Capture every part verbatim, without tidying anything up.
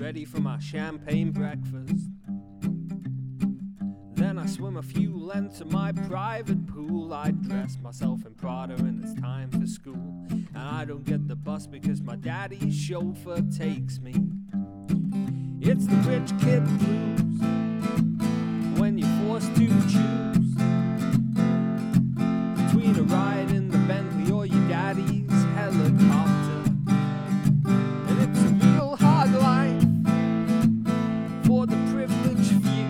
ready for my champagne breakfast. Then I swim a few lengths to my private pool. I dress myself in Prada and it's time for school. And I don't get the bus because my daddy's chauffeur takes me. It's the rich kid blues when you're forced to choose between a ride in the Bentley or your daddy's helicopter. And it's a real hard life for the privileged few.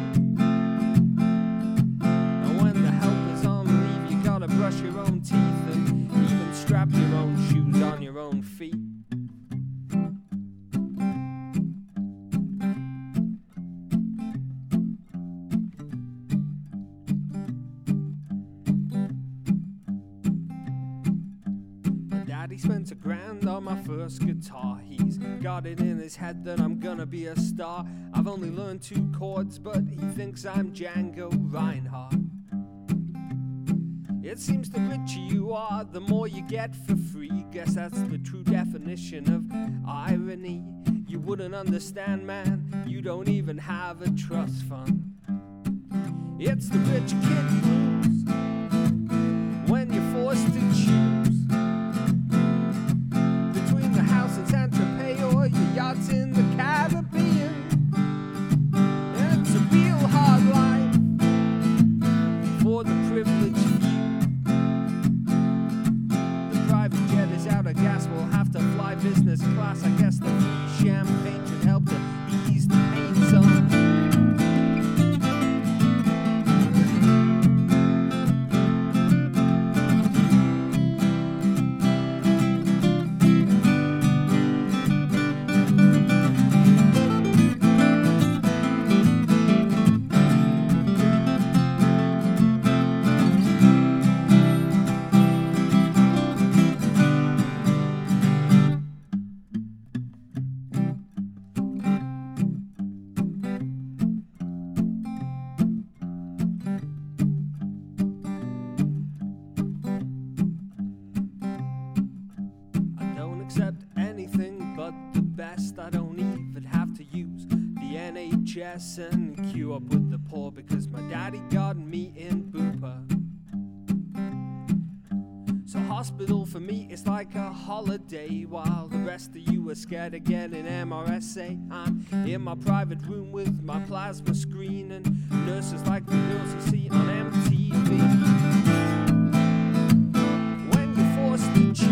And when the help is on leave, you gotta brush your own teeth and even strap your own shoes on your own feet. Daddy spent a grand on my first guitar. He's got it in his head that I'm gonna be a star. I've only learned two chords, but he thinks I'm Django Reinhardt. It seems the richer you are, the more you get for free. Guess that's the true definition of irony. You wouldn't understand, man, you don't even have a trust fund. It's the rich kid blues when you're forced to choose between the house in Saint Tropez or your yachts in the Caribbean. And it's a real hard life for the privileged few. The private jet is out of gas, we'll have to fly business class. I guess the free champagne should help to ease the pain some. Accept anything but the best. I don't even have to use the N H S and queue up with the poor because my daddy got me in Bupa. So hospital for me is like a holiday, while the rest of you are scared of getting M R S A. I'm in my private room with my plasma screen and nurses like the girls you see on M T V. When you're forced to choose